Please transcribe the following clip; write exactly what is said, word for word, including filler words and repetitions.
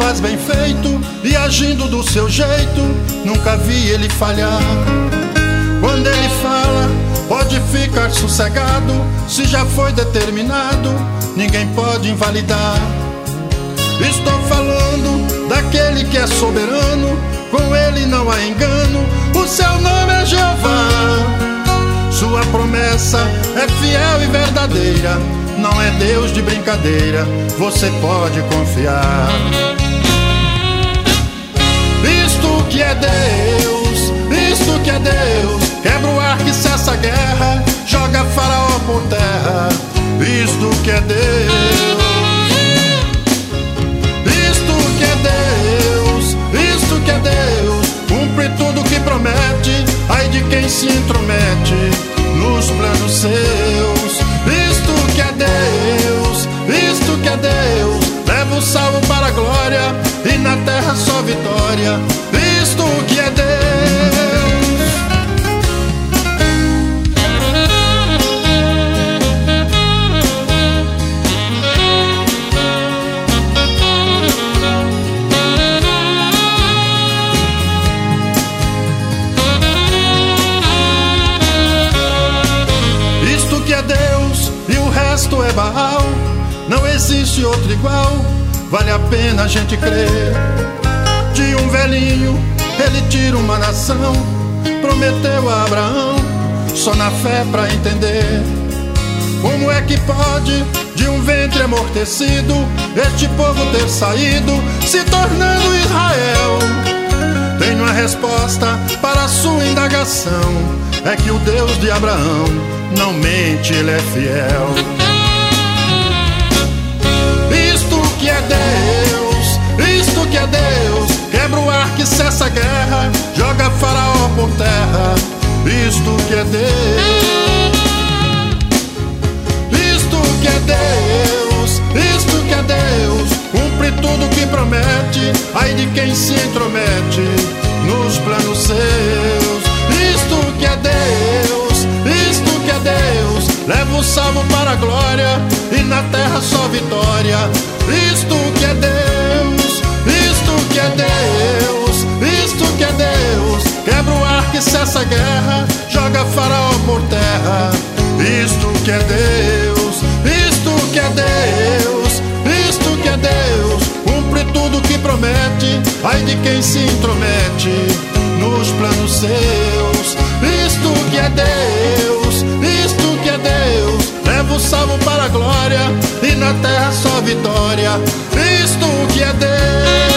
faz bem feito e agindo do seu jeito, nunca vi ele falhar. Quando ele fala, pode ficar sossegado, se já foi determinado, ninguém pode invalidar. Estou falando daquele que é soberano, com ele não há engano, o seu nome é Jeová. Sua promessa é fiel e verdadeira, não é Deus de brincadeira, você pode confiar. Isto que é Deus, isto que é Deus, quebra o ar que cessa a guerra, joga Faraó por terra. Isto que é Deus, isto que é Deus, isto que é Deus, cumpre tudo que promete, ai de quem se intromete nos planos seus. Isto que é Deus, isto que é Deus, leva o salvo para a glória e na terra só vitória. Isto que é Deus. Isto que é Deus e o resto é Baal, não existe outro igual, vale a pena a gente crer. De um velhinho ele tira uma nação, prometeu a Abraão, só na fé pra entender. Como é que pode de um ventre amortecido este povo ter saído, se tornando Israel? Tenho a resposta para a sua indagação, é que o Deus de Abraão não mente, ele é fiel. Isto que é Deus, isto que é Deus, quebra o ar que cessa a guerra, joga Faraó por terra. Isto que é Deus, isto que é Deus, isto que é Deus, cumpre tudo que promete, ai de quem se intromete nos planos seus. Isto que é Deus, isto que é Deus, leva o salvo para a glória e na terra só vitória. Isto que é Deus, isto que é Deus, isto que é Deus, quebra o ar que cessa a guerra, joga Faraó por terra. Isto que é Deus, isto que é Deus, isto que é Deus, cumpre tudo que promete, ai de quem se intromete nos planos seus. Isto que é Deus, isto que é Deus, leva o salvo para a glória e na terra só vitória. Isto que é Deus.